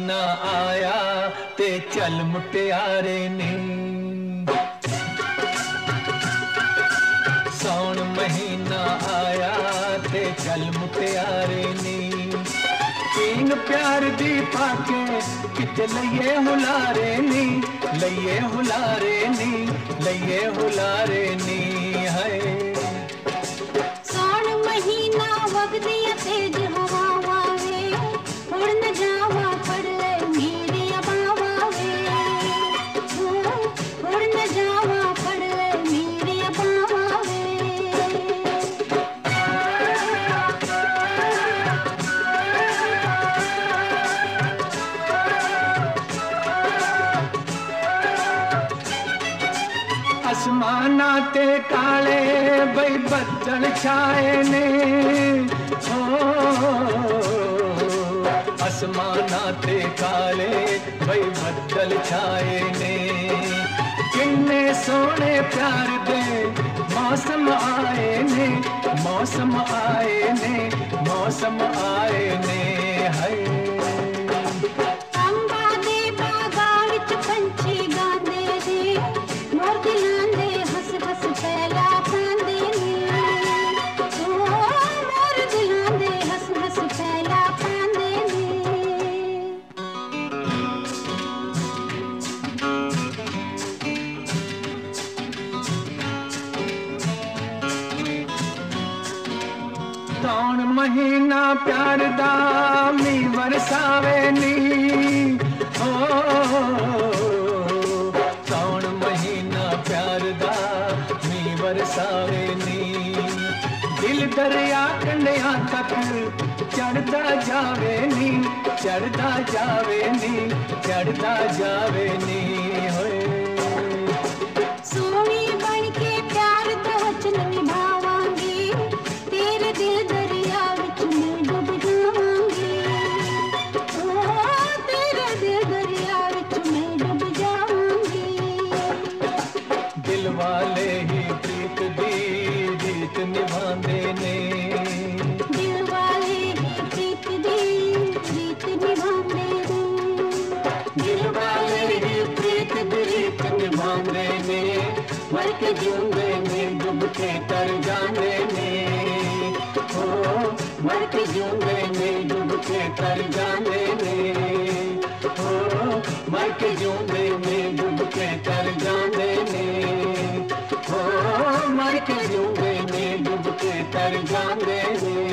ਮਹੀਨਾ ਆਇਆ ਤੇ ਚੱਲ ਮੁਟਿਆਰੇ ਨੀ ਸੌਣ ਮਹੀਨਾ ਆਇਆ ਤੇ ਚੱਲ ਮੁਟਿਆਰੇ ਨੀ ਪੀਂਗ ਪਿਆਰ ਦੀ ਪਾਕੇ ਕਿਤੇ ਲਈਏ ਹੁਲਾਰੇ ਨੀ ਲਈਏ ਹੁਲਾਰੇ ਨੀ ਲਈਏ ਹੁਲਾਰੇ ਨੀ ਹਾਏ ਸੌਣ ਮਹੀਨਾ ਵਗਦੀ ਤੇਜ ਹਵਾਵਾਂ ਵੇ ਹੁਣ ਨ ਜਾਵਾ ਫੜ ਲੈ ਮੇਰੀਆਂ ਬਾਵਾਂ ਵੇ ਹੁਣ ਨ ਜਾਵਾ ਫੜ ਲੈ ਮੇਰੀਆਂ ਬਾਵਾਂ ਵੇ ਅਸਮਾਨਾਂ ਤੇ ਕਾਲੇ ਬਈ ਬੱਦਲ ਛਾਏ ਨੇ ਅਸਮਾਨਾਂ ਤੇ ਕਾਲੇ ਬਈ ਬੱਦਲ ਛਾਏ ਨੇ ਕਿੰਨੇ ਸੋਹਣੇ ਪਿਆਰ ਦੇ ਮੌਸਮ ਆਏ ਨੇ ਮੌਸਮ ਆਏ ਨੇ ਮੌਸਮ ਆਏ ਨੇ ਹਾਏ ਅੰਬਾਂ ਦੇ ਬਾਗਾਂ ਵਿੱਚ ਪੰਛੀ ਗਾਉਂਦੇ ਨੇ ਮੋਰ ਦਿਲਾਂ ਦੇ ਹੱਸ ਹੱਸ ਪਹਿਲਾ ਪਾਉਂਦੇ ਨੇ ਮੋਰ ਦਿਲਾਂ ਦੇ ਹੱਸ ਹੱਸ ਪਹਿਲਾ ਪਾਉਂਦੇ ਨੇ ਸੌਣ ਮਹੀਨਾ ਪਿਆਰ ਦਾ ਮੀਂਹ ਵਰਸਾਵੇ ਨੀ ਸੌਣ ਮਹੀਨਾ ਪਿਆਰ ਦਾ ਮੀਂਹ ਵਰਸਾਵੇ ਨੀ ਦਿਲ ਦਰਿਆ ਕੰਢਿਆਂ ਤੱਕ ਚੜਦਾ ਜਾਵੇ ਨੀ ਚੜਦਾ ਜਾਵੇ ਨੀ ਚੜਦਾ ਜਾਵੇ ਨੀ ਹੋਏ ਸੋਹਣੀ ਬਣ ਕੇ ਪਿਆਰ ਦਾ ਵਚਨ ਨਿਭਾਵਾਂਗੀ ਤੇਰੇ ਦਿਲ ਦਰਿਆ ਵਿੱਚ ਮੈਂ ਡੁੱਬ ਜਾਵਾਂਗੀ ਤੇਰੇ ਦਿਲ ਦਰਿਆ ਵਿੱਚ ਮੈਂ ਡੁੱਬ ਜਾਵਾਂਗੀ ਦਿਲ ਵਾਲੇ ਹੀ ਪ੍ਰੀਤ ਦੀ ਰੀਤ ਨਿਭਾਉਂਦੇ ਨੇ ਦਿਲ ਵਾਲੇ ਹੀ ਪ੍ਰੀਤ ਦੀ ਰੀਤ ਨਿਭਾਉਂਦੇ ਨੇ ਦਿਲ ਵਾਲੇ ਹੀ ਪ੍ਰੀਤ ਦੀ ਰੀਤ ਨਿਭਾਉਂਦੇ ਨੇ ਮਰ ਕੇ ਜਿਉਂਦੇ ਨੇ ਡੁੱਬ ਕੇ ਤਰ ਜਾਂਦੇ ਨੇ ਮਰ ਕੇ ਜਿਉਂਦੇ ਨੇ ਡੁੱਬ ਕੇ ਤਰ ਜਾਂਦੇ ਨੇ ਮਰ ਕੇ ਜਿਉਂਦੇ ਨੇ ਡੁੱਬ ਕੇ ਤਰ ਜਾਂਦੇ ਨੇ ਮਰ ਕੇ ਜਿਉਂਦੇ ਨੇ ਡੁੱਬ ਕੇ ਤਰ ਜਾਂਦੇ ਨੇ